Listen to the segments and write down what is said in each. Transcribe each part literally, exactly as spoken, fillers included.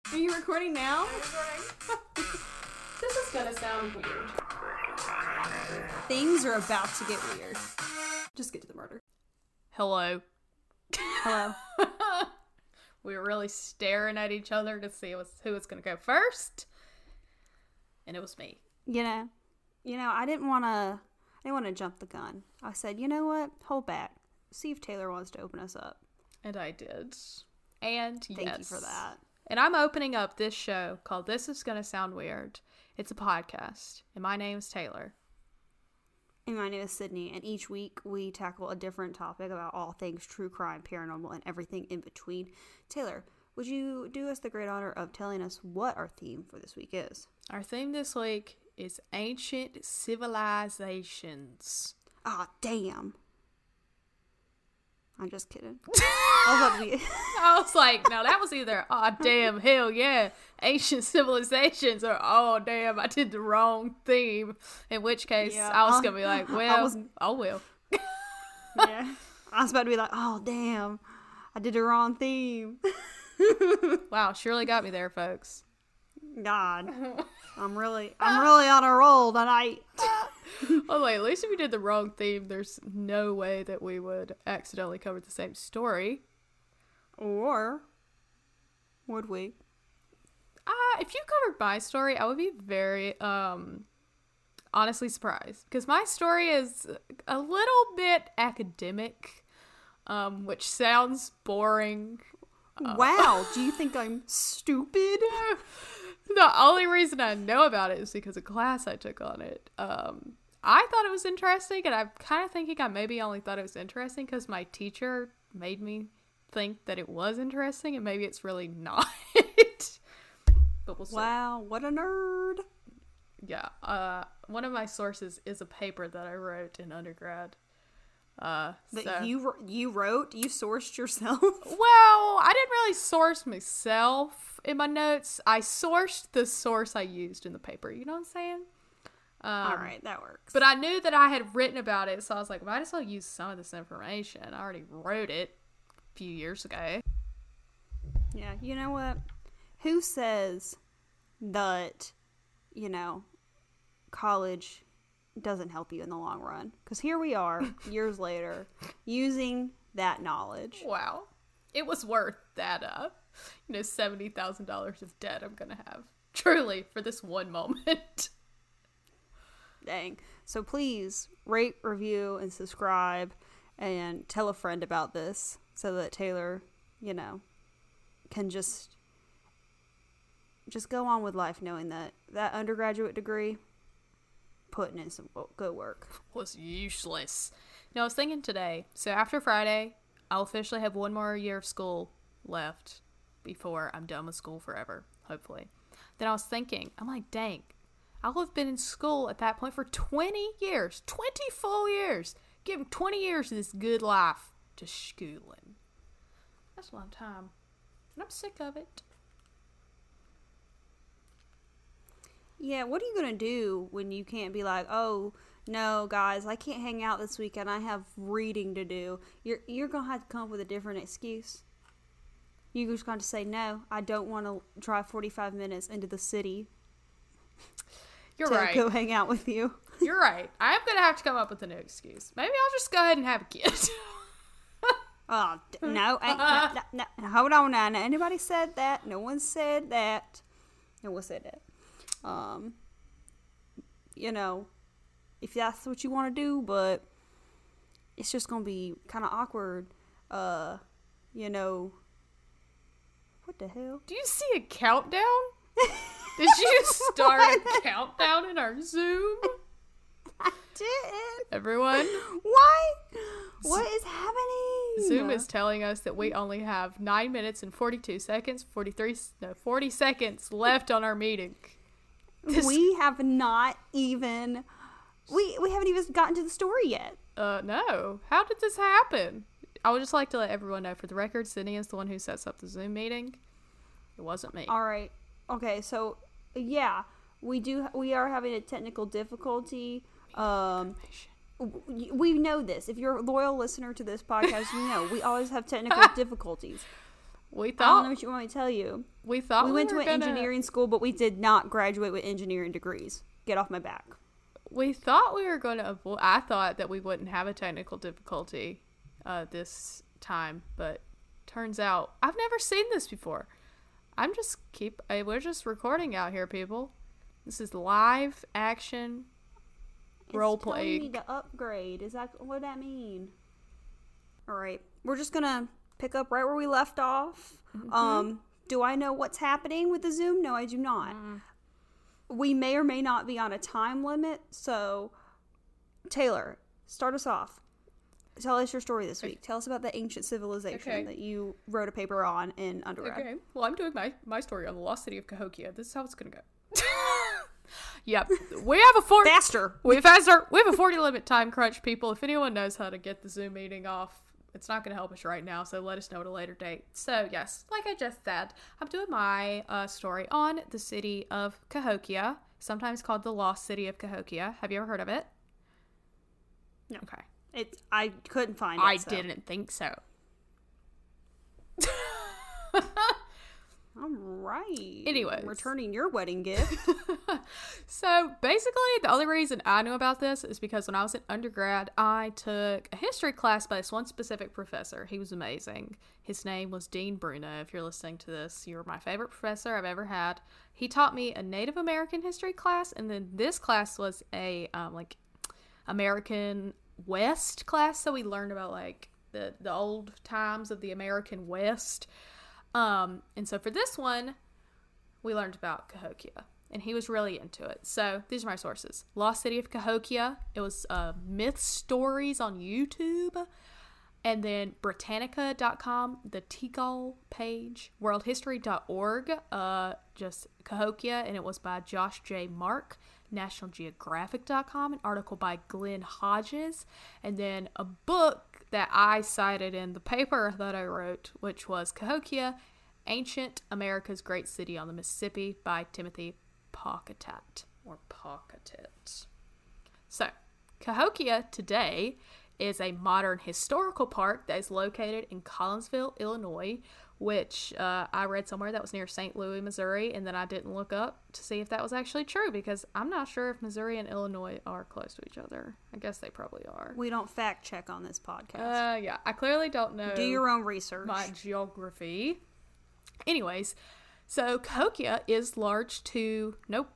Are you recording now? I'm recording. This is gonna sound weird. Things are about to get weird. Just get to the murder. Hello. Hello. We were really staring at each other to see who was gonna go first. And it was me. You know, you know, I didn't want to, I didn't want to jump the gun. I said, you know what? Hold back. See if Taylor wants to open us up. And I did. And Thank yes. you for that. And I'm opening up this show called This Is Gonna Sound Weird. It's a podcast. And my name is Taylor. And my name is Sydney. And each week we tackle a different topic about all things true crime, paranormal, and everything in between. Taylor, would you do us the great honor of telling us what our theme for this week is? Our theme this week is ancient civilizations. Ah, damn. I'm just kidding. I was about to be... I was like, no, that was either, oh, damn, hell yeah, ancient civilizations, or, oh, damn, I did the wrong theme. In which case, Yeah, I was uh, going to be like, well, was... oh, well. Yeah. I was about to be like, oh, damn, I did the wrong theme. Wow, surely got me there, folks. God. I'm really, I'm really on a roll tonight. Oh, wait, at least if we did the wrong theme, there's no way that we would accidentally cover the same story. Or would we? Uh, if you covered my story, I would be very, um, honestly surprised. Because my story is a little bit academic, um, which sounds boring. Wow, do you think I'm stupid? The only reason I know about it is because of class I took on it. Um, I thought it was interesting, and I'm kind of thinking I maybe only thought it was interesting because my teacher made me think that it was interesting, and maybe it's really not. But we'll see. Wow, what a nerd. Yeah, uh, one of my sources is a paper that I wrote in undergrad. Uh, That so. you you wrote? You sourced yourself? Well, I didn't really source myself in my notes. I sourced the source I used in the paper. You know what I'm saying? Um, All right, that works. But I knew that I had written about it, so I was like, might as well use some of this information. I already wrote it a few years ago. Yeah, you know what? Who says that, you know, college doesn't help you in the long run? Because here we are, years later, using that knowledge. Wow. It was worth that, uh, you know, seventy thousand dollars of debt I'm going to have. Truly, for this one moment. Dang. So please rate, review, and subscribe, and tell a friend about this so that Taylor, you know, can just just go on with life knowing that that undergraduate degree, putting in some good work, was useless. You know, I was thinking today, so after Friday, I'll officially have one more year of school left before I'm done with school forever, hopefully. Then I was thinking, I'm like, dang, I'll have been in school at that point for twenty years, twenty full years. Give them twenty years of this good life to schooling. That's a long time. And I'm sick of it. Yeah, what are you going to do when you can't be like, oh, no, guys, I can't hang out this weekend. I have reading to do. You're you're going to have to come up with a different excuse. You're just going to say, no, I don't want to drive forty-five minutes into the city. You're to right. go hang out with you. You're right. I'm going to have to come up with a new excuse. Maybe I'll just go ahead and have a kid. Oh, d- no, ain't, no, no, no. Hold on now. No, anybody said that. No one said that. No one said that. Um, you know, if that's what you want to do, but it's just going to be kind of awkward. Uh, you know, what the hell? Do you see a countdown? Did you start a countdown in our Zoom? I didn't. Everyone? Why? What is happening? Zoom is telling us that we only have nine minutes and forty-two seconds, forty-three, no, forty seconds left on our meeting. This, we have not even, we, we haven't even gotten to the story yet. Uh, no. How did this happen? I would just like to let everyone know, for the record, Sydney is the one who sets up the Zoom meeting. It wasn't me. All right. Okay, so, yeah, we do, we are having a technical difficulty. Um, we know this. If you're a loyal listener to this podcast, you know we always have technical difficulties. We I thought don't know what you want me to tell you. we thought we, we went were to an gonna, engineering school, but we did not graduate with engineering degrees. Get off my back. We thought we were going to avoid. I thought that we wouldn't have a technical difficulty uh, this time, but turns out I've never seen this before. I'm just keep. I, we're just recording out here, people. This is live action role It's telling play. me to upgrade. Is that what that mean? All right, we're just gonna pick up right where we left off. Mm-hmm. Um, do I know what's happening with the Zoom? No, I do not. Mm. We may or may not be on a time limit. So, Taylor, start us off. Tell us your story this week. Okay. Tell us about the ancient civilization okay. that you wrote a paper on in undergrad. Okay. Well, I'm doing my, my story on the lost city of Cahokia. This is how it's going to go. Yep. We have a forty faster. We faster. We have a forty limit time crunch, people. If anyone knows how to get the Zoom meeting off, it's not going to help us right now, so let us know at a later date. So, yes, like I just said, I'm doing my uh, story on the city of Cahokia, sometimes called the lost city of Cahokia. Have you ever heard of it? No. Okay. It's I couldn't find it. I so. didn't think so. All right. Anyways. Returning your wedding gift. So, basically, the only reason I knew about this is because when I was in undergrad, I took a history class by this one specific professor. He was amazing. His name was Dean Bruno. If you're listening to this, you're my favorite professor I've ever had. He taught me a Native American history class, and then this class was a, um, like, American West class. So we learned about, like, the, the old times of the American West. Um, and so for this one, we learned about Cahokia, and he was really into it. So these are my sources. Lost City of Cahokia. It was uh, Myth Stories on YouTube. And then Britannica dot com, the Tikal page, world history dot org, uh, just Cahokia, and it was by Josh J. Mark. National Geographic dot com, an article by Glenn Hodges, and then a book that I cited in the paper that I wrote, which was Cahokia, Ancient America's Great City on the Mississippi by Timothy Pawcatutt, or Pawcatutt. So, Cahokia today is a modern historical park that is located in Collinsville, Illinois, which uh, I read somewhere that was near Saint Louis, Missouri, and then I didn't look up to see if that was actually true, because I'm not sure if Missouri and Illinois are close to each other. I guess they probably are. We don't fact check on this podcast. Uh, yeah, I clearly don't know. Do your own research. My geography. Anyways, so Cahokia is large to, nope.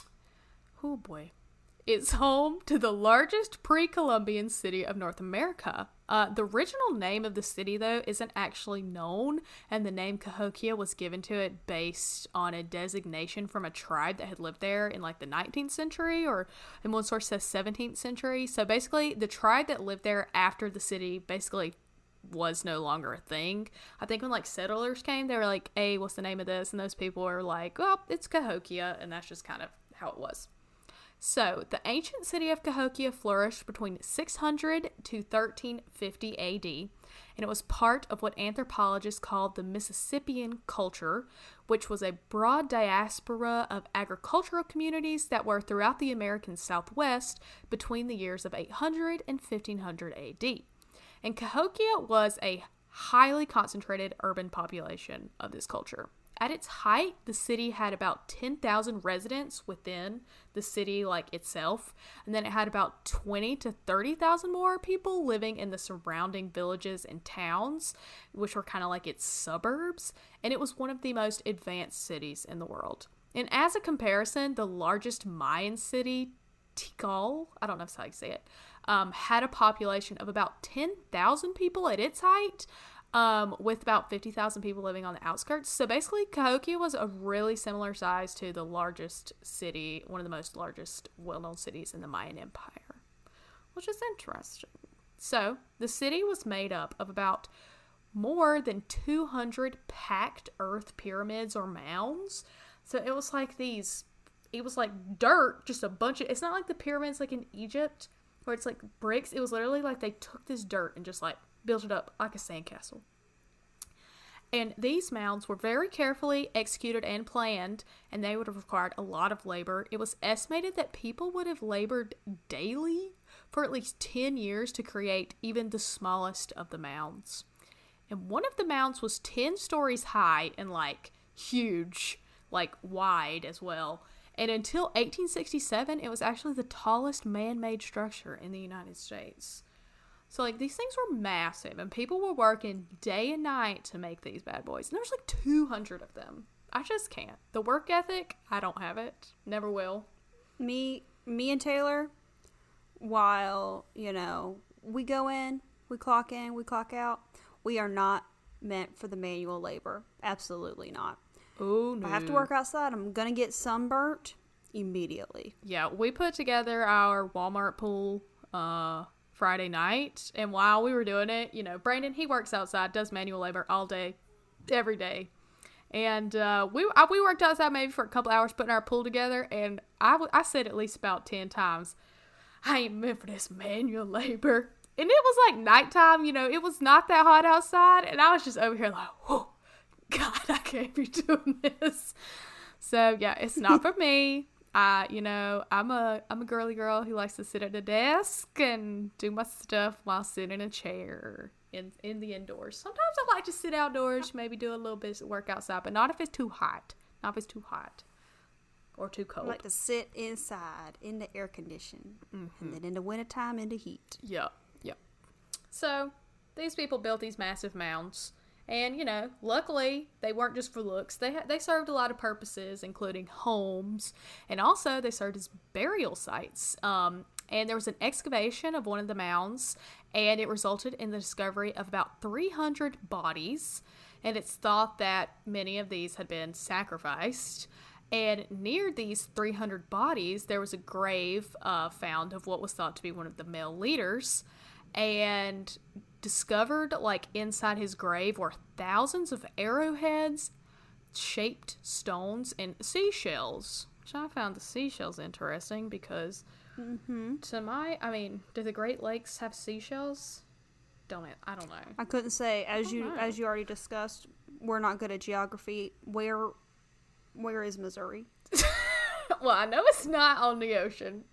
Oh boy. It's home to the largest pre-Columbian city of North America. Uh, the original name of the city, though, isn't actually known, and the name Cahokia was given to it based on a designation from a tribe that had lived there in, like, the nineteenth century, or in one source says seventeenth century. So basically, the tribe that lived there after the city basically was no longer a thing. I think when, like, settlers came, they were like, hey, what's the name of this? And those people were like, well, it's Cahokia, and that's just kind of how it was. So, the ancient city of Cahokia flourished between six hundred to thirteen fifty A D, and it was part of what anthropologists called the Mississippian culture, which was a broad diaspora of agricultural communities that were throughout the American Southwest between the years of eight hundred and fifteen hundred A D. And Cahokia was a highly concentrated urban population of this culture. At its height, the city had about ten thousand residents within the city, like, itself, and then it had about twenty to thirty thousand more people living in the surrounding villages and towns, which were kind of like its suburbs, and it was one of the most advanced cities in the world. And as a comparison, the largest Mayan city, Tikal, I don't know if that's how you say it, um, had a population of about ten thousand people at its height, Um, with about fifty thousand people living on the outskirts. So basically, Cahokia was a really similar size to the largest city, one of the most largest well-known cities in the Mayan Empire, which is interesting. So, the city was made up of about more than two hundred packed earth pyramids or mounds. So, it was like these, it was like dirt, just a bunch of, it's not like the pyramids like in Egypt, where it's like bricks. It was literally like they took this dirt and just like built it up like a sandcastle. And these mounds were very carefully executed and planned, and they would have required a lot of labor. It was estimated that people would have labored daily for at least ten years to create even the smallest of the mounds. And one of the mounds was ten stories high and like huge, like wide as well. And until eighteen sixty-seven, it was actually the tallest man-made structure in the United States. So, like, these things were massive, and people were working day and night to make these bad boys. And there's like two hundred of them. I just can't. The work ethic, I don't have it. Never will. Me, me and Taylor, while, you know, we go in, we clock in, we clock out, we are not meant for the manual labor. Absolutely not. Oh, no. If I have to work outside, I'm going to get sunburnt immediately. Yeah, we put together our Walmart pool uh, Friday night, and while we were doing it, you know, Brandon, he works outside, does manual labor all day, every day. And uh, we I, we worked outside maybe for a couple hours putting our pool together, and I, I said at least about ten times, I ain't meant for this manual labor. And it was like nighttime, you know, it was not that hot outside, and I was just over here like, whoa, God, I can't be doing this. So, yeah, it's not for me. I, you know, I'm a I'm a girly girl who likes to sit at a desk and do my stuff while sitting in a chair. In, in the indoors. Sometimes I like to sit outdoors, maybe do a little bit of work outside, but not if it's too hot. Not if it's too hot or too cold. I like to sit inside in the air condition, mm-hmm. and then in the wintertime in the heat. Yeah, yeah. So these people built these massive mounds, and you know, luckily they weren't just for looks. They ha- they served a lot of purposes, including homes, and also they served as burial sites. Um, and there was an excavation of one of the mounds, and it resulted in the discovery of about three hundred bodies, and it's thought that many of these had been sacrificed. And near these three hundred bodies, there was a grave uh, found of what was thought to be one of the male leaders, and discovered, like, inside his grave were thousands of arrowheads, shaped stones, and seashells, which I found the seashells interesting because... Mm-hmm. To my, I mean, do the Great Lakes have seashells? Don't it? I don't know. I couldn't say. As you know. as you already discussed, we're not good at geography. Where where is Missouri? Well, I know it's not on the ocean.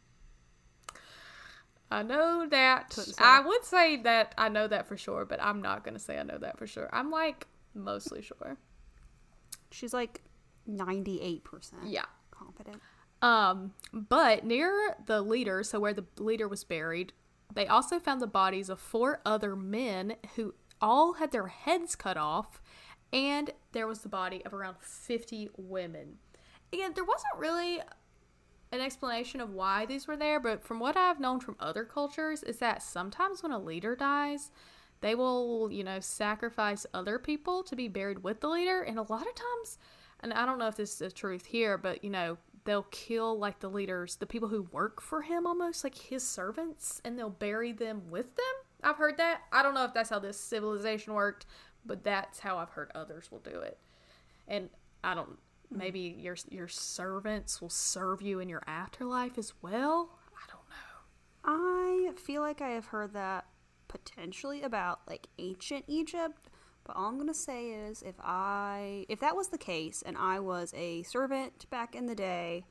I know that. I would say that I know that for sure, but I'm not going to say I know that for sure. I'm like mostly sure. She's like ninety-eight percent. Yeah. Confident. Um, but near the leader, so where the leader was buried, they also found the bodies of four other men who all had their heads cut off, and there was the body of around fifty women. And there wasn't really an explanation of why these were there, but from what I've known from other cultures is that sometimes when a leader dies, they will, you know, sacrifice other people to be buried with the leader, and a lot of times, and I don't know if this is the truth here, but, you know, they'll kill, like, the leaders, the people who work for him almost, like his servants, and they'll bury them with them. I've heard that. I don't know if that's how this civilization worked, but that's how I've heard others will do it. And I don't, maybe your your servants will serve you in your afterlife as well? I don't know. I feel like I have heard that potentially about, like, ancient Egypt. But all I'm going to say is if I, if that was the case and I was a servant back in the day,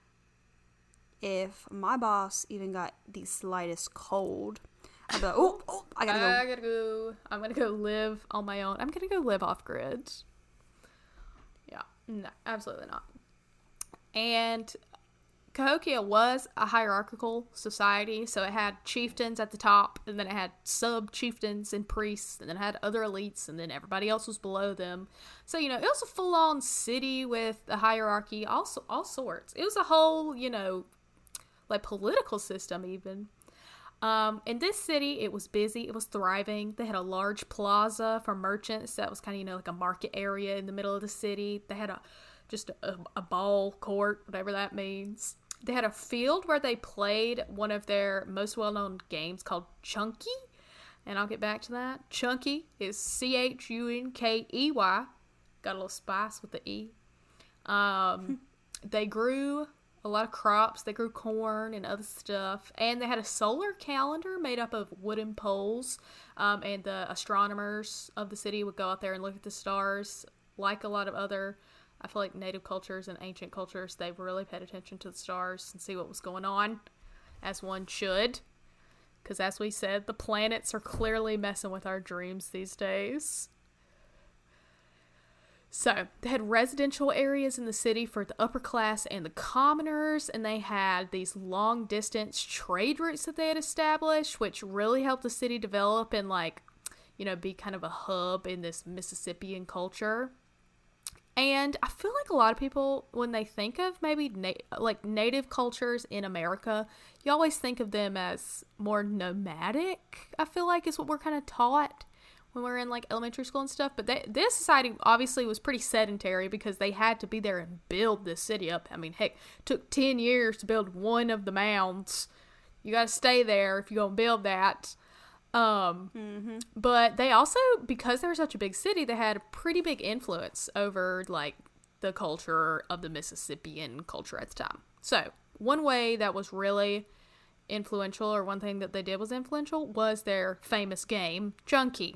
if my boss even got the slightest cold, I'd be like, oh, oh, I gotta go. I gotta go. I'm gonna go live on my own. I'm gonna go live off grid. Yeah, no, absolutely not. And Cahokia was a hierarchical society, so it had chieftains at the top, and then it had sub-chieftains and priests, and then it had other elites, and then everybody else was below them. So, you know, it was a full-on city with a hierarchy, all, all sorts. It was a whole, you know, like, political system, even. Um, in this city, it was busy, it was thriving. They had a large plaza for merchants that was kind of, you know, like a market area in the middle of the city. They had a just a, a ball court, whatever that means. They had a field where they played one of their most well-known games called Chunky, and I'll get back to that. Chunky is C H U N K E Y. Got a little spice with the E. Um, they grew a lot of crops. They grew corn and other stuff, and they had a solar calendar made up of wooden poles, um, and the astronomers of the city would go out there and look at the stars. Like a lot of other, I feel like, native cultures and ancient cultures, they really paid attention to the stars and see what was going on, as one should. Because as we said, the planets are clearly messing with our dreams these days. So they had residential areas in the city for the upper class and the commoners, and they had these long distance trade routes that they had established, which really helped the city develop and, like, you know, be kind of a hub in this Mississippian culture. And I feel like a lot of people, when they think of maybe na- like native cultures in America, you always think of them as more nomadic, I feel like is what we're kind of taught when we were in like elementary school and stuff. But they, this society obviously was pretty sedentary because they had to be there and build this city up. I mean, heck, it took ten years to build one of the mounds. You got to stay there if you're going to build that. Um, mm-hmm. But they also, because they were such a big city, they had a pretty big influence over like the culture of the Mississippian culture at the time. So one way that was really influential, or one thing that they did was influential, was their famous game, Chunky.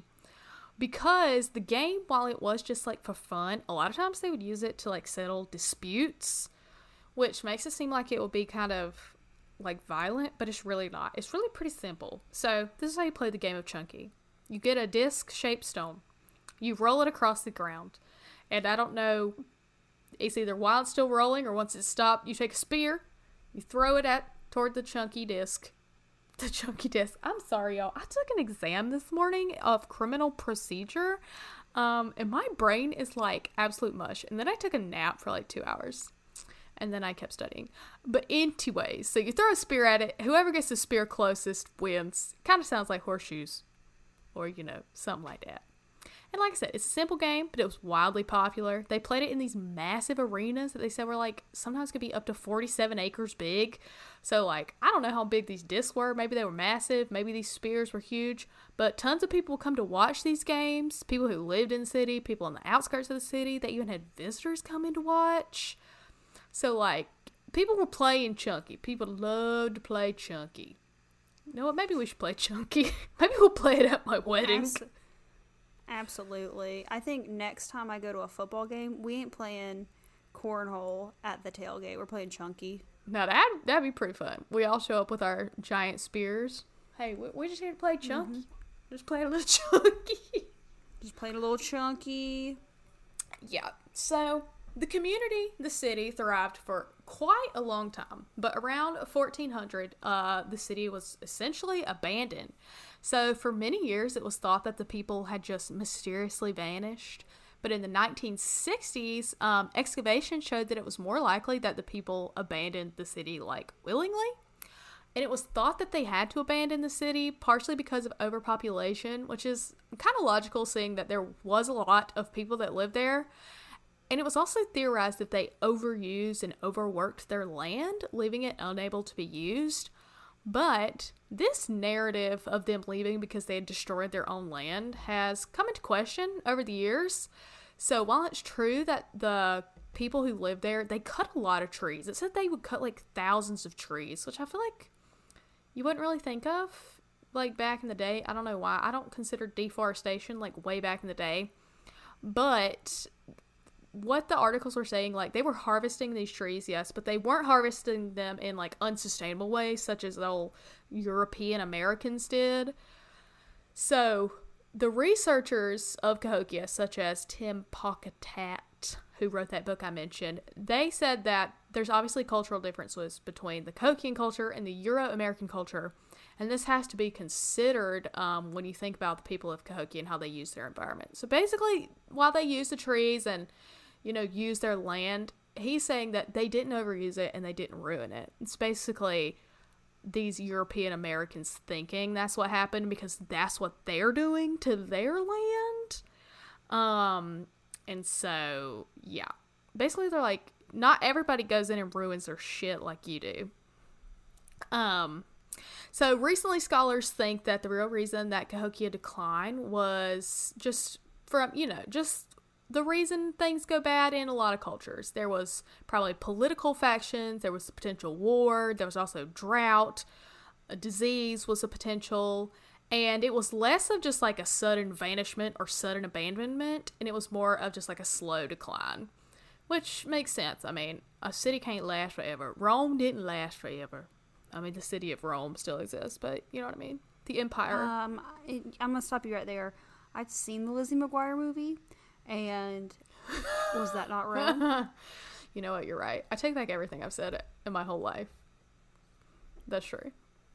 Because the game, while it was just like for fun, a lot of times they would use it to like settle disputes, which makes it seem like it would be kind of like violent, but it's really not. It's really pretty simple. So this is how you play the game of Chunky. You get a disc-shaped stone. You roll it across the ground. And I don't know, it's either while it's still rolling or once it's stopped, you take a spear, you throw it at toward the chunky disc. The chunky disc. I'm sorry, y'all. I took an exam this morning of criminal procedure, um, and my brain is like absolute mush. And then I took a nap for like two hours. And then I kept studying. But anyways, so you throw a spear at it. Whoever gets the spear closest wins. Kind of sounds like horseshoes. Or, you know, something like that. And like I said, it's a simple game, but it was wildly popular. They played it in these massive arenas that they said were like, sometimes could be up to forty-seven acres big. So like, I don't know how big these discs were. Maybe they were massive. Maybe these spears were huge. But tons of people come to watch these games. People who lived in the city. People on the outskirts of the city. They even had visitors come in to watch. So like, people were playing Chunky. People love to play Chunky. You know what? Maybe we should play Chunky. Maybe we'll play it at my wedding. Abs- Absolutely. I think next time I go to a football game, we ain't playing cornhole at the tailgate. We're playing Chunky. Now that that'd be pretty fun. We all show up with our giant spears. Hey, we, we just here to play Chunky. Mm-hmm. Just play a little Chunky. Just playing a little Chunky. Yeah. So the community, the city, thrived for quite a long time. But around fourteen hundred, uh, the city was essentially abandoned. So for many years, it was thought that the people had just mysteriously vanished. But in the nineteen sixties, um, excavation showed that it was more likely that the people abandoned the city, like, willingly. And it was thought that they had to abandon the city, partially because of overpopulation, which is kind of logical, seeing that there was a lot of people that lived there. And it was also theorized that they overused and overworked their land, leaving it unable to be used. But this narrative of them leaving because they had destroyed their own land has come into question over the years. So while it's true that the people who lived there, they cut a lot of trees. It said they would cut like thousands of trees, which I feel like you wouldn't really think of like back in the day. I don't know why. I don't consider deforestation like way back in the day. But what the articles were saying, like, they were harvesting these trees, yes, but they weren't harvesting them in, like, unsustainable ways, such as the old European Americans did. So, the researchers of Cahokia, such as Tim Pocketat, who wrote that book I mentioned, they said that there's obviously cultural differences between the Cahokian culture and the Euro-American culture, and this has to be considered um, when you think about the people of Cahokia and how they use their environment. So, basically, while they use the trees and you know, use their land, he's saying that they didn't overuse it and they didn't ruin it. It's basically these European Americans thinking that's what happened because that's what they're doing to their land. Um, and so, yeah. Basically, they're like, not everybody goes in and ruins their shit like you do. Um, so recently scholars think that the real reason that Cahokia declined was just from, you know, just the reason things go bad in a lot of cultures. There was probably political factions, there was potential war, there was also drought, a disease was a potential, and it was less of just like a sudden vanishment or sudden abandonment, and it was more of just like a slow decline, which makes sense. I mean, a city can't last forever. Rome didn't last forever. I mean, the city of Rome still exists, but you know what I mean? The empire. Um, I, I'm going to stop you right there. I've seen the Lizzie McGuire movie. And Was that not wrong? You know what? You're right. I take back everything I've said in my whole life. That's true.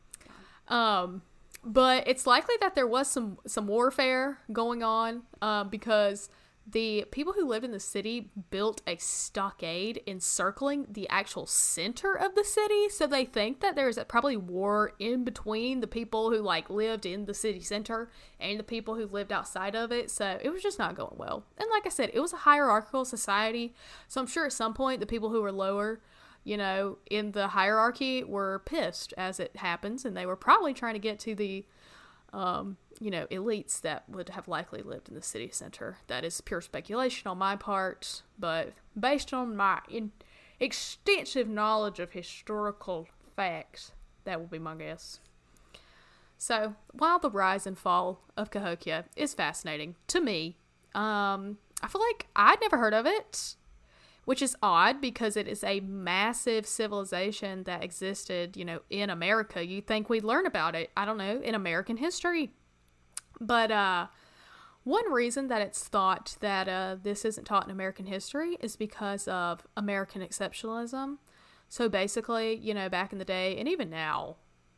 Um, but it's likely that there was some, some warfare going on, um, because the people who lived in the city built a stockade encircling the actual center of the city. So they think that there's probably war in between the people who like lived in the city center and the people who lived outside of it. So it was just not going well. And like I said, it was a hierarchical society. So I'm sure at some point the people who were lower, you know, in the hierarchy were pissed, as it happens. And they were probably trying to get to the um, you know, elites that would have likely lived in the city center. That is pure speculation on my part, but based on my in- extensive knowledge of historical facts, that will be my guess. So, while the rise and fall of Cahokia is fascinating to me, um, I feel like I'd never heard of it, which is odd because it is a massive civilization that existed, you know, in America. You'd think we'd learn about it, I don't know, in American history. But uh, one reason that it's thought that uh, this isn't taught in American history is because of American exceptionalism. So basically, you know, back in the day, and even now,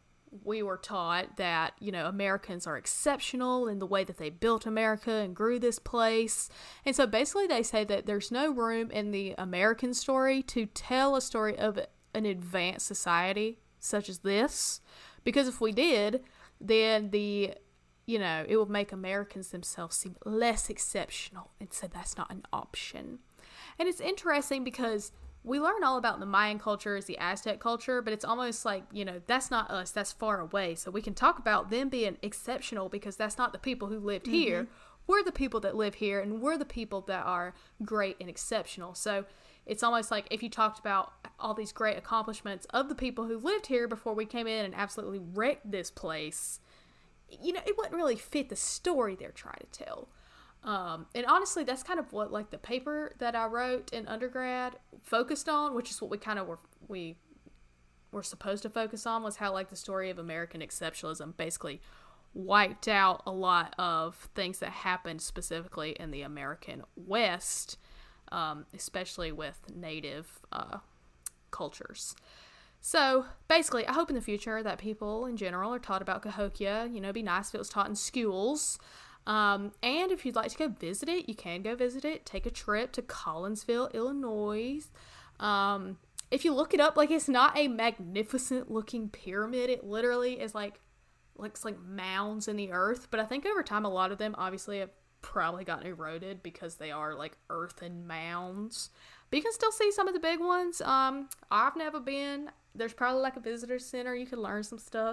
we were taught that, you know, Americans are exceptional in the way that they built America and grew this place. And so basically they say that there's no room in the American story to tell a story of an advanced society such as this. Because if we did, then the, you know, it would make Americans themselves seem less exceptional. And so that's not an option. And it's interesting because we learn all about the Mayan culture as the Aztec culture, but it's almost like, you know, that's not us, that's far away. So we can talk about them being exceptional because that's not the people who lived mm-hmm. here. We're the people that live here, and we're the people that are great and exceptional. So it's almost like if you talked about all these great accomplishments of the people who lived here before we came in and absolutely wrecked this place, you know, it wouldn't really fit the story they're trying to tell. Um, and honestly, that's kind of what, like, the paper that I wrote in undergrad focused on, which is what we kind of were, we were supposed to focus on, was how, like, the story of American exceptionalism basically wiped out a lot of things that happened specifically in the American West, um, especially with native, uh, cultures. So, basically, I hope in the future that people in general are taught about Cahokia. You know, it'd be nice if it was taught in schools. Um, and if you'd like to go visit it, you can go visit it. Take a trip to Collinsville, Illinois. Um, if you look it up, like, it's not a magnificent looking pyramid. It literally is like, looks like mounds in the earth. But I think over time, a lot of them obviously have probably gotten eroded because they are like earthen mounds. But you can still see some of the big ones. Um, I've never been. There's probably like a visitor center. You can learn some stuff.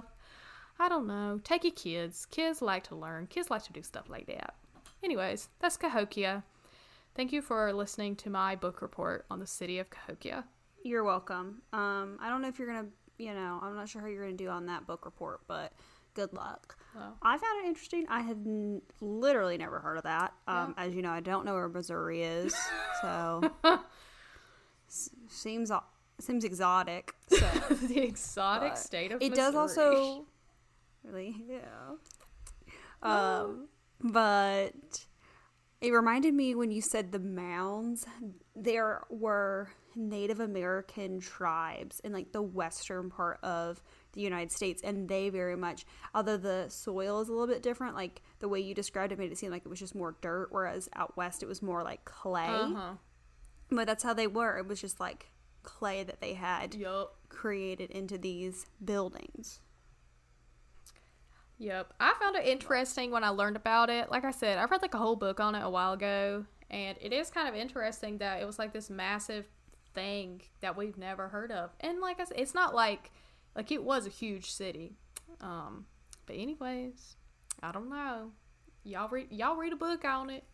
I don't know. Take your kids. Kids like to learn. Kids like to do stuff like that. Anyways, that's Cahokia. Thank you for listening to my book report on the city of Cahokia. You're welcome. Um, I don't know if you're going to, you know, I'm not sure how you're going to do on that book report, but good luck. Oh. I found it interesting. I had n- literally never heard of that. Um, yeah. As you know, I don't know where Missouri is, so s- seems seems exotic. So. The exotic but state of it Missouri. It does also... Really? Yeah. Um, but it reminded me when you said the mounds, there were Native American tribes in like the western part of the United States, and they very much, although the soil is a little bit different, like the way you described it made it seem like it was just more dirt, whereas out west it was more like clay. Uh-huh. But that's how they were. It was just like clay that they had yep. created into these buildings. Yep. I found it interesting when I learned about it. Like I said, I read like a whole book on it a while ago, and it is kind of interesting that it was like this massive thing that we've never heard of. And like I said, it's not like, like it was a huge city. Um, but anyways, I don't know. Y'all read, y'all read a book on it.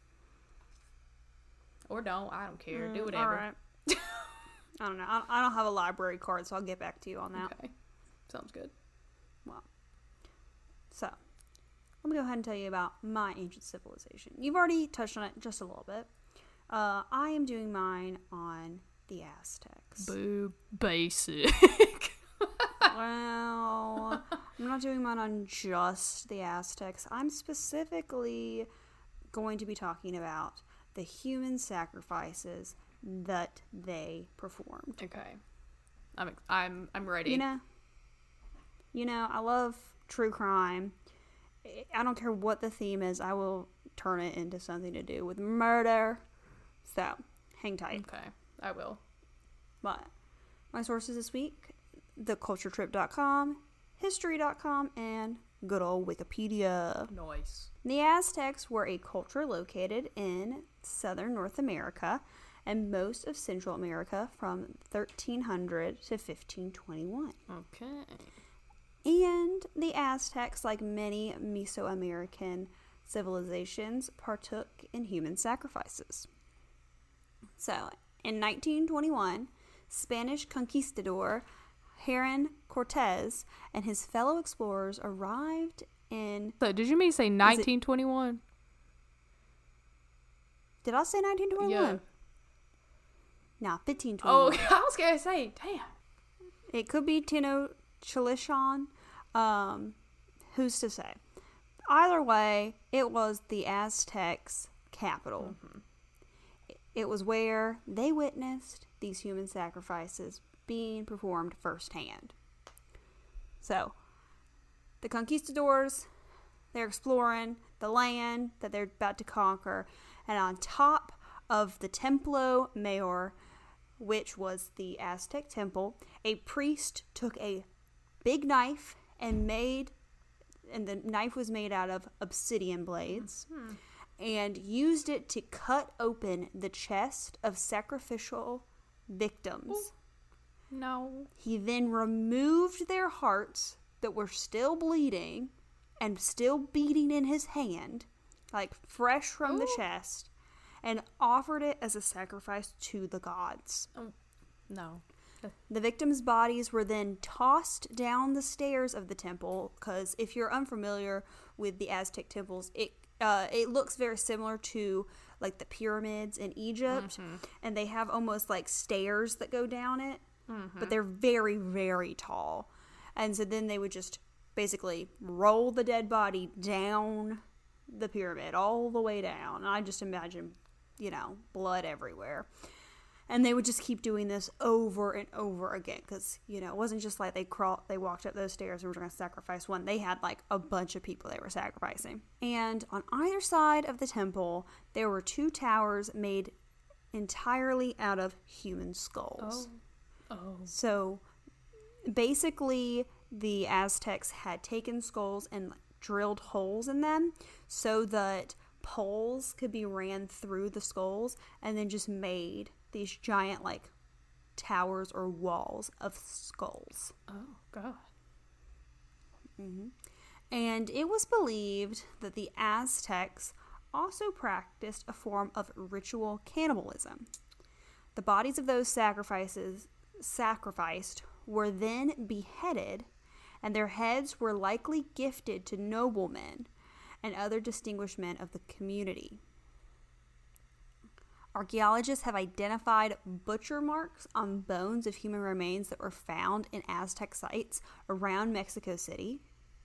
Or don't. I don't care. Mm, Do whatever. All right. I don't know. I, I don't have a library card, so I'll get back to you on that. Okay. Sounds good. Well. So, let me go ahead and tell you about my ancient civilization. You've already touched on it just a little bit. Uh, I am doing mine on the Aztecs. Boo. Basic. Well, I'm not doing mine on just the Aztecs. I'm specifically going to be talking about the human sacrifices that they performed. Okay. I'm ex- I'm I'm ready. You know, you know, I love true crime. I don't care what the theme is. I will turn it into something to do with murder. So, hang tight. Okay, I will. But my sources this week, the culture trip dot com, history dot com, and good old Wikipedia. Nice. The Aztecs were a culture located in southern North America and most of Central America from thirteen hundred to fifteen twenty-one. Okay. And the Aztecs, like many Mesoamerican civilizations, partook in human sacrifices. So, in nineteen twenty-one, Spanish conquistador Hernán Cortés and his fellow explorers arrived in... So, did you mean say nineteen twenty-one? Did I say nineteen twenty-one? Yeah. No, fifteen Oh, twenty-one. I was going to say, damn. It could be Tenochtitlan. Um, who's to say? Either way, it was the Aztecs' capital. Mm-hmm. It was where they witnessed these human sacrifices being performed firsthand. So, the conquistadors, they're exploring the land that they're about to conquer, and on top of the Templo Mayor, which was the Aztec temple, a priest took a big knife and made, and the knife was made out of obsidian blades, mm-hmm. and used it to cut open the chest of sacrificial victims. Ooh. No. He then removed their hearts that were still bleeding and still beating in his hand, like fresh from Ooh. the chest, and offered it as a sacrifice to the gods. Oh, no. The victims' bodies were then tossed down the stairs of the temple, because if you're unfamiliar with the Aztec temples, it uh, it looks very similar to like the pyramids in Egypt, mm-hmm. and they have almost like stairs that go down it, mm-hmm. but they're very, very tall. And so then they would just basically roll the dead body down the pyramid, all the way down. And I just imagine, you know, blood everywhere. And they would just keep doing this over and over again, because, you know, it wasn't just like they crawled, they walked up those stairs and were going to sacrifice one. They had like a bunch of people they were sacrificing. And on either side of the temple, there were two towers made entirely out of human skulls. Oh. Oh. So basically, the Aztecs had taken skulls and drilled holes in them so that poles could be ran through the skulls, and then just made these giant like towers or walls of skulls. Oh god. Mm-hmm. And it was believed that the Aztecs also practiced a form of ritual cannibalism. The bodies of those sacrifices sacrificed were then beheaded, and their heads were likely gifted to noblemen and other distinguished men of the community. Archaeologists have identified butcher marks on bones of human remains that were found in Aztec sites around Mexico City.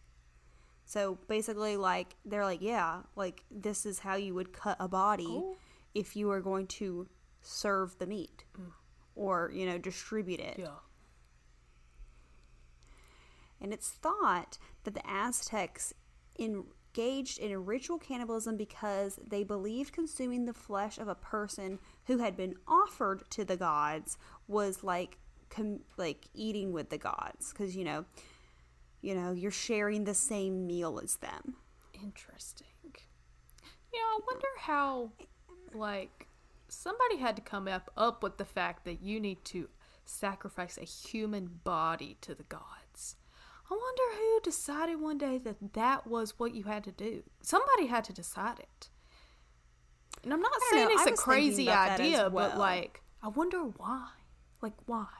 So basically, like, they're like, yeah, like, this is how you would cut a body oh. if you were going to serve the meat mm. or, you know, distribute it. Yeah. And it's thought that the Aztecs engaged in ritual cannibalism because they believed consuming the flesh of a person who had been offered to the gods was like com- like eating with the gods, because you know you know you're sharing the same meal as them. Interesting. You know, I wonder how like somebody had to come up up with the fact that you need to sacrifice a human body to the gods. I wonder who decided one day that that was what you had to do. Somebody had to decide it. And I'm not saying know, it's I a crazy idea, well. but like, I wonder why. Like, why?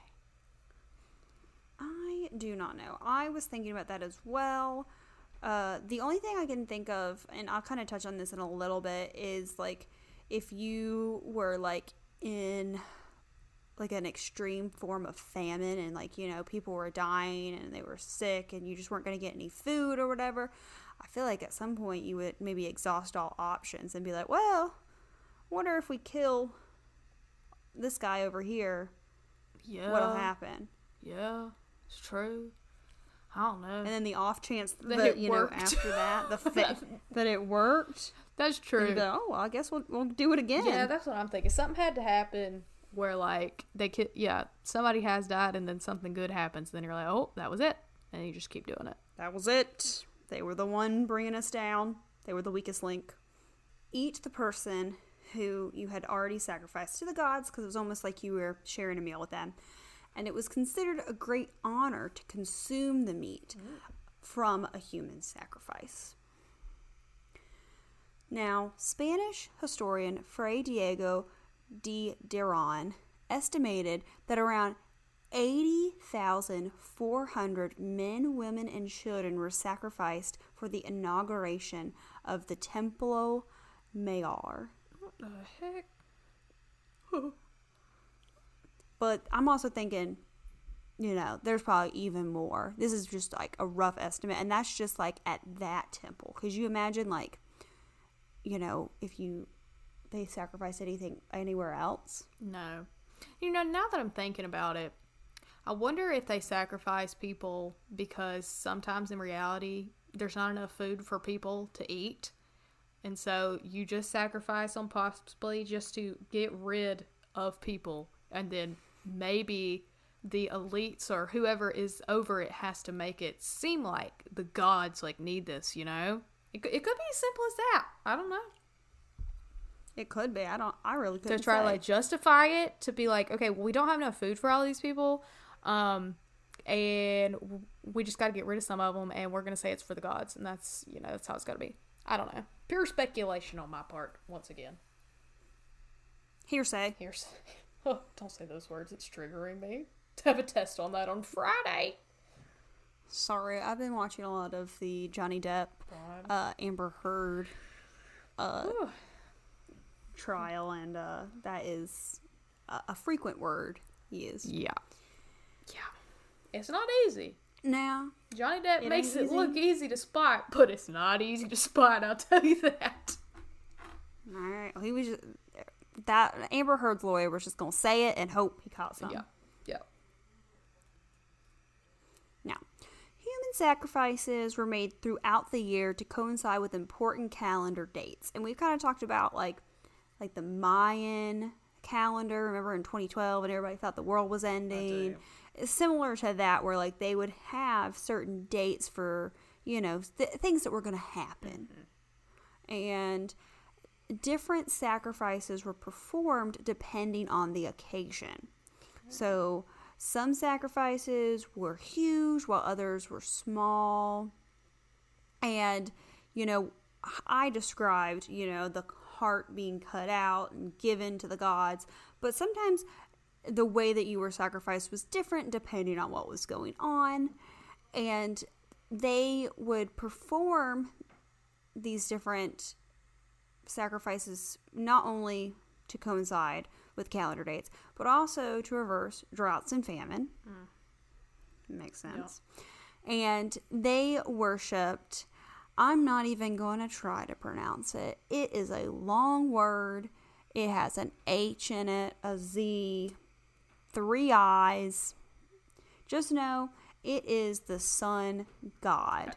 I do not know. I was thinking about that as well. Uh, the only thing I can think of, and I'll kind of touch on this in a little bit, is like if you were like in like an extreme form of famine, and like, you know, people were dying and they were sick and you just weren't going to get any food or whatever, I feel like at some point you would maybe exhaust all options and be like, well, wonder if we kill this guy over here, Yeah. what'll happen? Yeah, it's true. I don't know. And then the off chance that, That it you worked. know, after that, the fa- that it worked. That's You'd true. be like, oh, well, I guess we'll, we'll do it again. Yeah, that's what I'm thinking. Something had to happen where, like, they could, yeah, somebody has died and then something good happens. Then you're like, oh, that was it. And you just keep doing it. That was it. They were the one bringing us down. They were the weakest link. Eat the person who you had already sacrificed to the gods, because it was almost like you were sharing a meal with them. And it was considered a great honor to consume the meat from a human sacrifice. Now, Spanish historian Fray Diego de Diron estimated that around eighty thousand four hundred men, women, and children were sacrificed for the inauguration of the Templo Mayor. What the heck? But I'm also thinking, you know, there's probably even more. This is just like a rough estimate, and that's just like at that temple. Because you imagine, like, you know, if you they sacrifice anything anywhere else. No. You know, now that I'm thinking about it, I wonder if they sacrifice people because sometimes in reality there's not enough food for people to eat. And so you just sacrifice them possibly just to get rid of people. And then maybe the elites or whoever is over it has to make it seem like the gods like need this, you know? It, it could be as simple as that. I don't know. It could be. I don't. I really couldn't To try say. to like justify it, to be like, okay, well, we don't have enough food for all these people, um, and we just got to get rid of some of them, and we're gonna say it's for the gods, and that's, you know, that's how it's got to be. I don't know. Pure speculation on my part. Once again, Hearsay. here's oh, don't say those words. It's triggering me. To have a test on that on Friday. Sorry, I've been watching a lot of the Johnny Depp, Prime. uh, Amber Heard, uh, Whew. trial, and uh, that is a, a frequent word used. Yeah, yeah. It's not easy. Now, Johnny Depp It makes ain't it easy. look easy to spot, but it's not easy to spot. I'll tell you that. all right, well, he was just, that Amber Heard's lawyer was just gonna say it and hope he caught some. Yeah, yeah. Now, human sacrifices were made throughout the year to coincide with important calendar dates, and we've kind of talked about like, like the Mayan calendar. Remember in twenty twelve, and everybody thought the world was ending. It's similar to that, where like they would have certain dates for, you know, th- things that were going to happen, mm-hmm. and different sacrifices were performed depending on the occasion. Mm-hmm. So some sacrifices were huge while others were small. And, you know, I described, you know, the heart being cut out and given to the gods, but sometimes the way that you were sacrificed was different depending on what was going on. And they would perform these different sacrifices not only to coincide with calendar dates, but also to reverse droughts and famine. Mm. Makes sense. Yeah. And they worshipped, I'm not even going to try to pronounce it. It is a long word. It has an H in it, a Z, three eyes. Just know it is the sun god.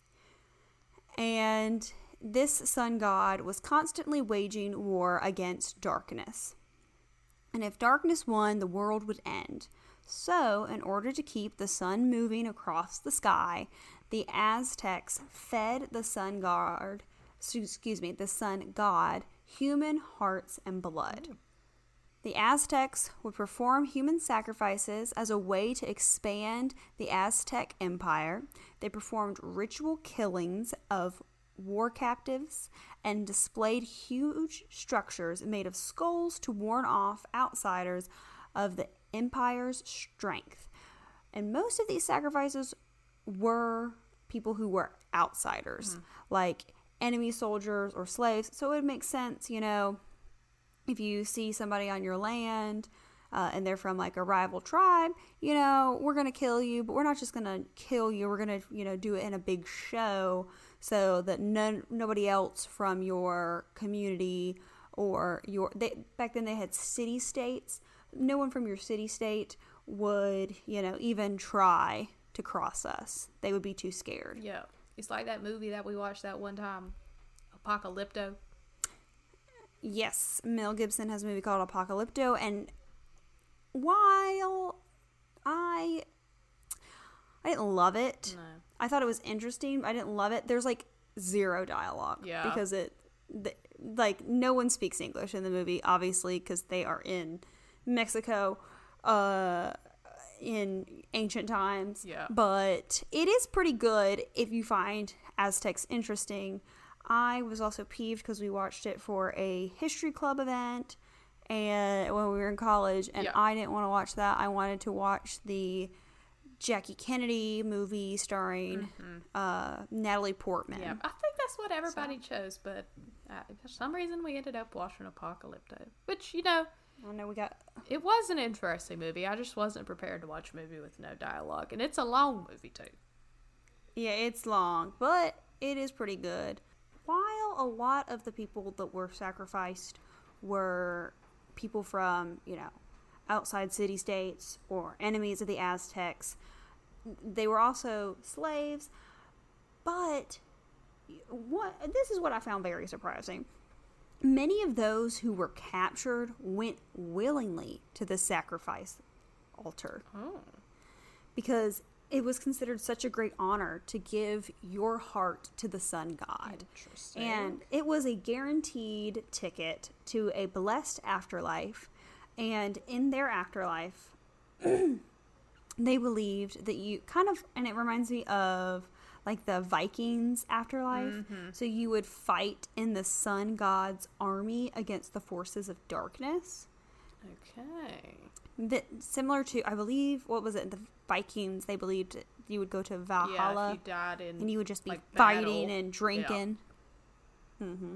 And this sun god was constantly waging war against darkness. And if darkness won, the world would end. So, in order to keep the sun moving across the sky, the Aztecs fed the sun god, excuse me, the sun god, human hearts and blood. Ooh. The Aztecs would perform human sacrifices as a way to expand the Aztec Empire. They performed ritual killings of war captives and displayed huge structures made of skulls to warn off outsiders of the empire's strength. And most of these sacrifices were people who were outsiders, mm. like enemy soldiers or slaves. So it would make sense, you know, if you see somebody on your land uh, and they're from like a rival tribe, you know, we're going to kill you, but we're not just going to kill you. We're going to, you know, do it in a big show so that none, nobody else from your community or your they, back then they had city states. No one from your city state would, you know, even try to cross us. They would be too scared. Yeah. It's like that movie that we watched that one time, Apocalypto. Yes, Mel Gibson has a movie called Apocalypto, and while I I didn't love it, No. I thought it was interesting. I didn't love it. There's like zero dialogue. Yeah. Because it, the, like, no one speaks English in the movie, obviously, because they are in Mexico, uh, in ancient times. Yeah. But it is pretty good if you find Aztecs interesting. I was also peeved because we watched it for a history club event, and when we were in college, and Yeah. I didn't want to watch that. I wanted to watch the Jackie Kennedy movie starring Mm-hmm. uh, Natalie Portman. Yeah, I think that's what everybody chose, but uh, for some reason we ended up watching Apocalypto, which, you know, I know we got. it was an interesting movie. I just wasn't prepared to watch a movie with no dialogue, and it's a long movie too. Yeah, it's long, but it is pretty good. While a lot of the people that were sacrificed were people from, you know, outside city states or enemies of the Aztecs, they were also slaves. But what this is what I found very surprising. Many of those who were captured went willingly to the sacrifice altar Oh. because it was considered such a great honor to give your heart to the sun god. Interesting. And it was a guaranteed ticket to a blessed afterlife. And in their afterlife, they believed that you kind of, and it reminds me of like the Vikings afterlife. Mm-hmm. So you would fight in the sun god's army against the forces of darkness. Okay. That similar to, I believe, what was it? The Vikings, they believed that you would go to Yeah, Valhalla if you died in, and you would just be like, fighting battle. and drinking. Mm-hmm.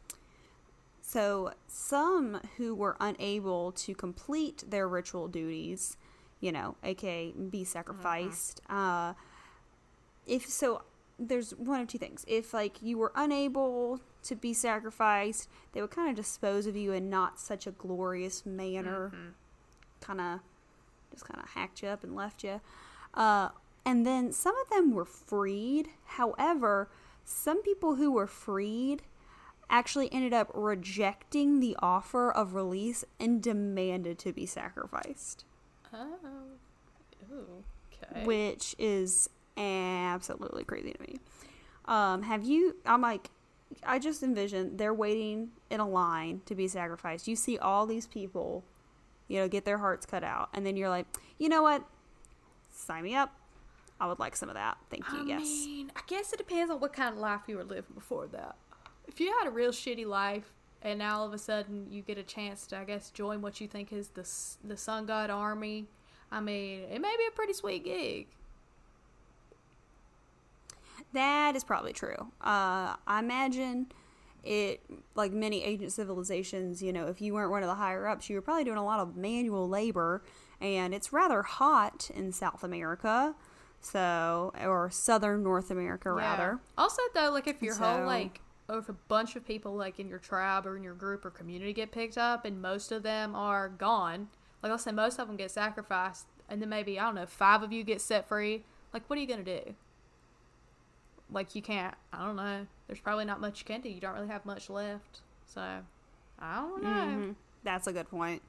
So some who were unable to complete their ritual duties, you know, aka be sacrificed, Mm-hmm. uh, if so, there's one of two things. If like you were unable to be sacrificed, they would kind of dispose of you in not such a glorious manner. Mhm. Kind of just kind of hacked you up and left you. Uh, and then some of them were freed. However, some people who were freed actually ended up rejecting the offer of release and demanded to be sacrificed. Oh. Ooh. Okay. Which is absolutely crazy to me. Um, have you, I'm like, I just envision they're waiting in a line to be sacrificed. You see all these people, you know, get their hearts cut out. And then you're like, you know what? Sign me up. I would like some of that. Thank you. I yes. mean, I guess it depends on what kind of life you were living before that. If you had a real shitty life, and now all of a sudden you get a chance to, I guess, join what you think is the s- the sun god army, I mean, it may be a pretty sweet gig. That is probably true. Uh, I imagine it, like many ancient civilizations, you know, if you weren't one of the higher ups, you were probably doing a lot of manual labor, and it's rather hot in South America, so, or Southern North America, rather. Also, though, like if your So- whole like, or if a bunch of people like in your tribe or in your group or community get picked up, and most of them are gone, like let's say most of them get sacrificed, and then maybe I don't know, five of you get set free. Like, what are you gonna do? Like, you can't. I don't know. There's probably not much you can do. You don't really have much left. So, I don't know. Mhm. That's a good point.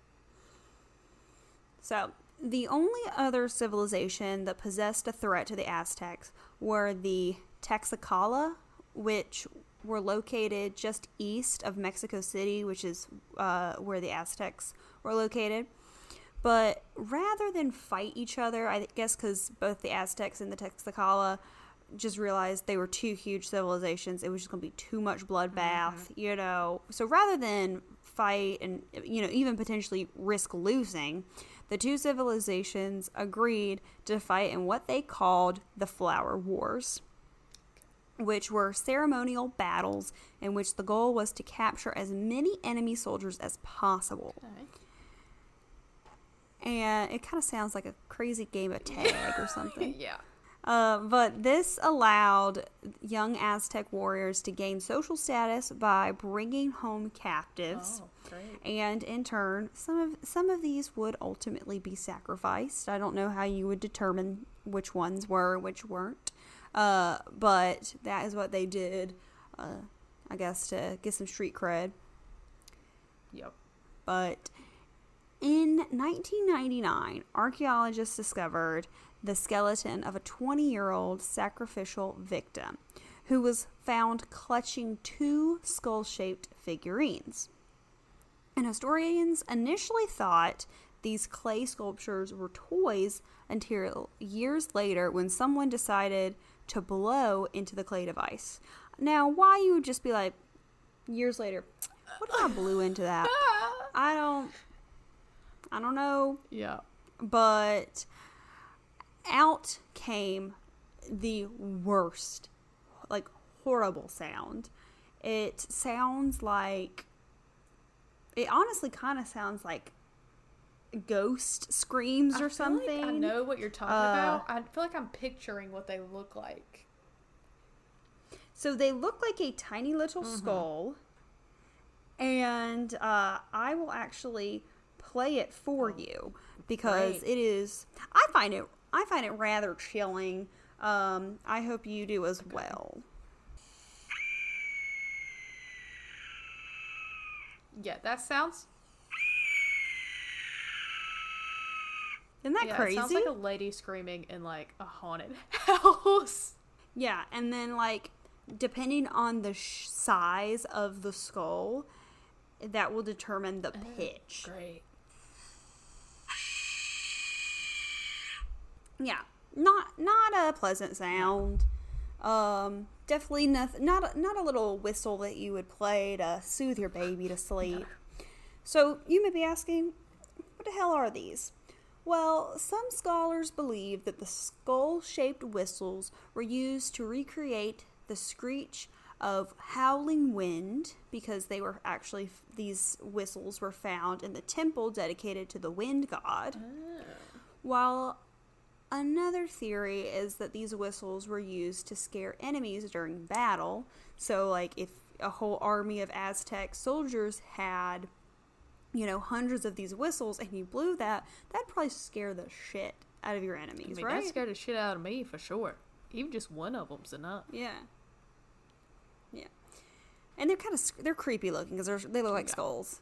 So, the only other civilization that possessed a threat to the Aztecs were the Tlaxcala, which were located just east of Mexico City, which is uh, where the Aztecs were located. But rather than fight each other, I guess because both the Aztecs and the Tlaxcala just realized they were two huge civilizations, it was just going to be too much bloodbath, mm-hmm. you know. So rather than fight and, you know, even potentially risk losing, the two civilizations agreed to fight in what they called the Flower Wars, which were ceremonial battles in which the goal was to capture as many enemy soldiers as possible. Okay. And it kind of sounds like a crazy game of tag or something. Yeah. Uh, but this allowed young Aztec warriors to gain social status by bringing home captives. Oh, great. And in turn, some of some of these would ultimately be sacrificed. I don't know how you would determine which ones were, which weren't. Uh, but that is what they did, uh, I guess, to get some street cred. Yep. But in nineteen ninety-nine, archaeologists discovered the skeleton of a twenty-year-old sacrificial victim who was found clutching two skull-shaped figurines. And historians initially thought these clay sculptures were toys until years later when someone decided to blow into the clay device. Now, why you would just be like, years later, what if I blew into that? I don't, I don't know. Yeah. But out came the worst, like, horrible sound. It sounds like, it honestly kind of sounds like ghost screams I or feel something. Like I know what you're talking Uh, about. I feel like I'm picturing what they look like. So they look like a tiny little Mm-hmm. skull. And uh, I will actually play it for you because Great. it is, I find it, I find it rather chilling. Um, I hope you do as well. Yeah, that sounds. Isn't that yeah, crazy? It sounds like a lady screaming in like a haunted house. Yeah, and then like depending on the sh- size of the skull, that will determine the pitch. Great. Yeah, not not a pleasant sound. Um, definitely not not a, not a little whistle that you would play to soothe your baby to sleep. So you may be asking, what the hell are these? Well, some scholars believe that the skull-shaped whistles were used to recreate the screech of howling wind because they were actually, these whistles were found in the temple dedicated to the wind god. Oh. While another theory is that these whistles were used to scare enemies during battle. So, like, if a whole army of Aztec soldiers had, you know, hundreds of these whistles and you blew that, that'd probably scare the shit out of your enemies, I mean, right? that scared the shit out of me for sure. Even just one of them's enough. Yeah. Yeah. And they're kind of, they're creepy looking because they look like Yeah. skulls.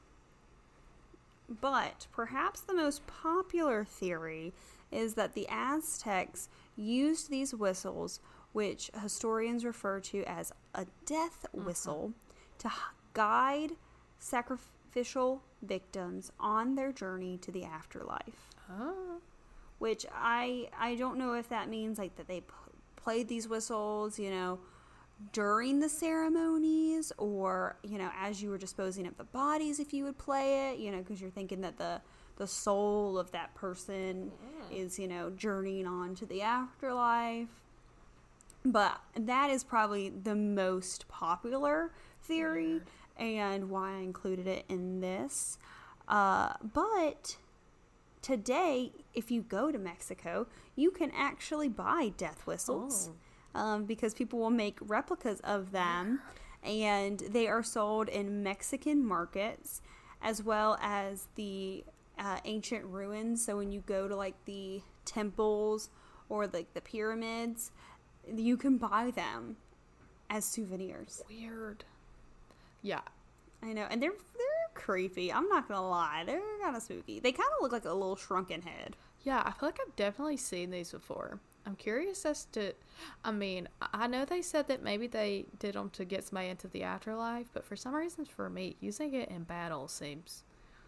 But perhaps the most popular theory is that the Aztecs used these whistles, which historians refer to as a death whistle, to h- guide sacrificial victims on their journey to the afterlife. Oh. Which I I don't know if that means like that they p- played these whistles, you know, during the ceremonies, or, you know, as you were disposing of the bodies, if you would play it, you know, because you're thinking that the the soul of that person is, you know, journeying on to the afterlife. But that is probably the most popular theory, Weird. and why I included it in this. Uh, but today, if you go to Mexico, you can actually buy death whistles. Oh. Um, because people will make replicas of them, and they are sold in Mexican markets as well as the uh, ancient ruins. So when you go to like the temples or like the pyramids, you can buy them as souvenirs. Weird. Yeah. I know, and they're they're creepy. I'm not gonna lie, they're kind of spooky. They kind of look like a little shrunken head. Yeah, I feel like I've definitely seen these before. I'm curious as to, I mean, I know they said that maybe they did them to get somebody into the afterlife, but for some reason for me, using it in battle seems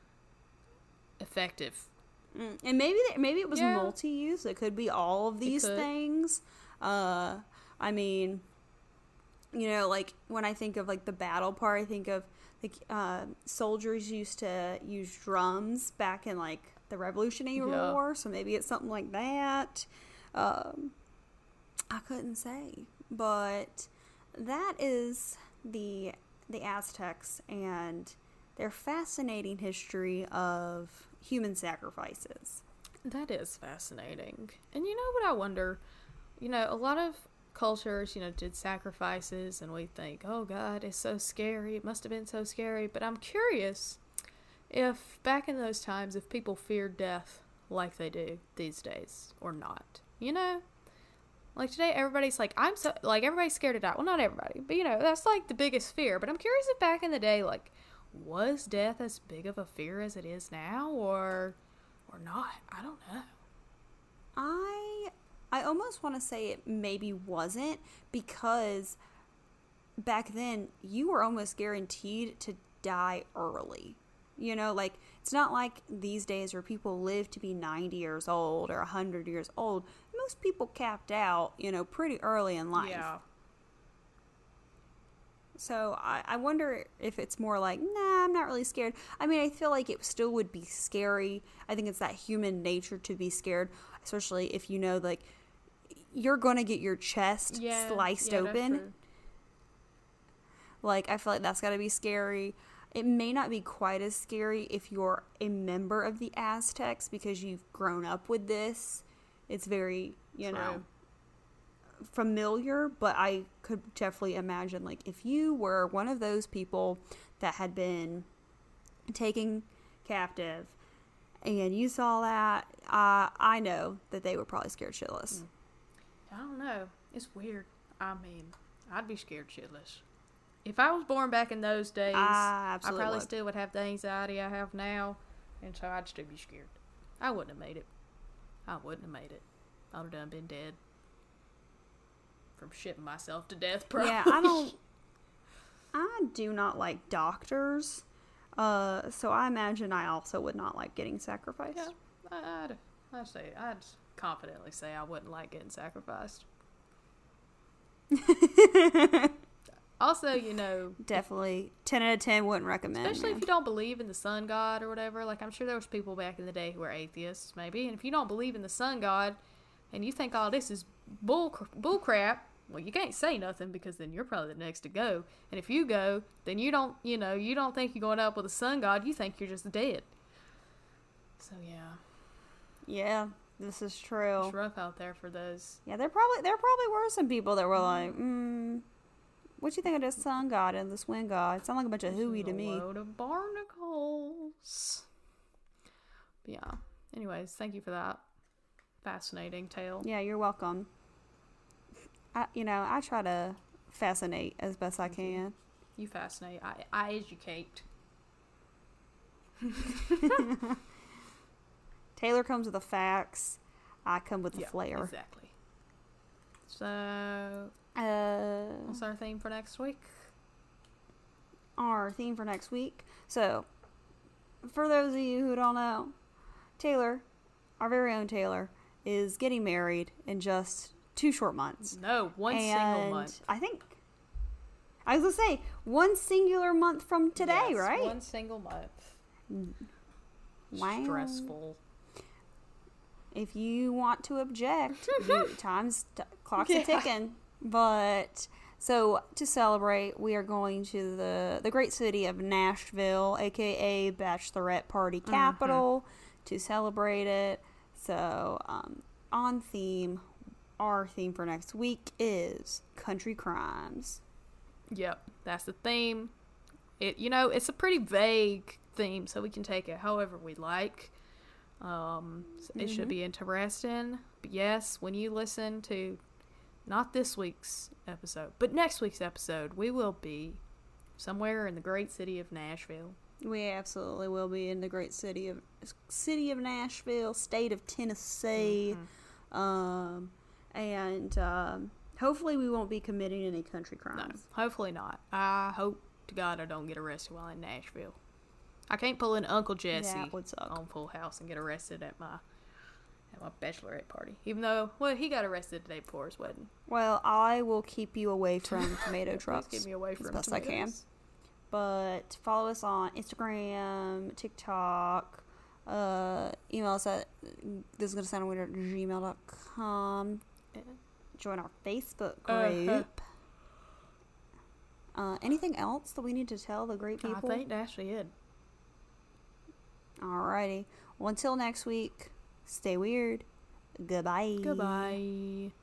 effective. Mm. And maybe they, maybe it was Yeah. multi-use. It could be all of these could. things. Uh, I mean, you know, like when I think of like the battle part, I think of like uh, soldiers used to use drums back in like the Revolutionary Yeah. War. So maybe it's something like that. Um, I couldn't say, but that is the the Aztecs and their fascinating history of human sacrifices. That is fascinating. And you know what I wonder? you know, a lot of cultures, you know, did sacrifices, and we think, oh God, it's so scary. It must have been so scary. But I'm curious if back in those times, if people feared death like they do these days or not. You know? Like today, everybody's like, I'm so, like, everybody's scared to die. Well, not everybody, but you know, that's like the biggest fear. But I'm curious if back in the day, like, was death as big of a fear as it is now, or, or not? I don't know. I, I almost want to say it maybe wasn't, because back then you were almost guaranteed to die early. You know, like, it's not like these days where people live to be ninety years old or one hundred years old. Most people capped out, you know, pretty early in life. Yeah. So I, I wonder if it's more like, nah, I'm not really scared. I mean, I feel like it still would be scary. I think it's that human nature to be scared, especially if you know, like, you're going to get your chest Yeah, sliced yeah, that's open. true. Like, I feel like that's got to be scary. It may not be quite as scary if you're a member of the Aztecs because you've grown up with this. It's very, you True. know, familiar, but I could definitely imagine, like, if you were one of those people that had been taken captive and you saw that, uh, I know that they were probably scared shitless. I don't know. It's weird. I mean, I'd be scared shitless. If I was born back in those days, I I absolutely probably would. still would have the anxiety I have now, and so I'd still be scared. I wouldn't have made it. I wouldn't have made it. I would have done been dead from shitting myself to death, probably. Yeah, I don't. I do not like doctors, uh, so I imagine I also would not like getting sacrificed. Yeah, I'd, I'd say, I'd confidently say I wouldn't like getting sacrificed. Also, you know, Definitely, ten out of ten wouldn't recommend. especially man. if you don't believe in the sun god or whatever. Like, I'm sure there was people back in the day who were atheists, maybe. And if you don't believe in the sun god, and you think all this is bull bull crap, well, you can't say nothing because then you're probably the next to go. And if you go, then you don't, you know, you don't think you're going up with the sun god. You think you're just dead. So yeah, Yeah, this is true. it's rough out there for those. Yeah, there probably there probably were some people that were like, mm, "What you think of this sun god and this wind god? Sound like a bunch of hooey to A me." load of barnacles. But yeah. Anyways, thank you for that fascinating tale. Yeah, you're welcome. I, you know, I try to fascinate as best I can. You fascinate. I, I educate. Taylor comes with the facts. I come with the Yeah, flair. exactly. So, Uh, what's our theme for next week? our theme for next week. So, for those of you who don't know, Taylor, our very own Taylor, is getting married in just two short months. No, one and single month. I think I was gonna say one singular month from today, Yes, right? One single month. Wow. Stressful. If you want to object, you, time's t- clock's Yeah. a ticking. But so to celebrate, we are going to the the great city of Nashville, aka Bachelorette Party Capital, to celebrate it. So um, on theme, our theme for next week is country crimes. Yep, that's the theme. It, you know, it's a pretty vague theme, so we can take it however we like. Um, so it should be interesting. But yes, when you listen to not this week's episode, but next week's episode, we will be somewhere in the great city of Nashville. We absolutely will be in the great city of city of Nashville, state of Tennessee, um, and um, hopefully we won't be committing any country No, crimes. hopefully not. I hope to God I don't get arrested while in Nashville. I can't pull in Uncle Jesse That would suck. on Full House and get arrested at my at my bachelorette party. Even though, well, he got arrested the day before his wedding. Well, I will keep you away from tomato Please trucks get me away from as best I can. tomatoes. But follow us on Instagram, TikTok, uh, email us at this is gonna sound weird at gmail dot com. Yeah. Join our Facebook Uh-huh. group. Uh, anything else that we need to tell the great people? I think that's actually it. Alrighty. Well, until next week, stay weird. Goodbye. Goodbye.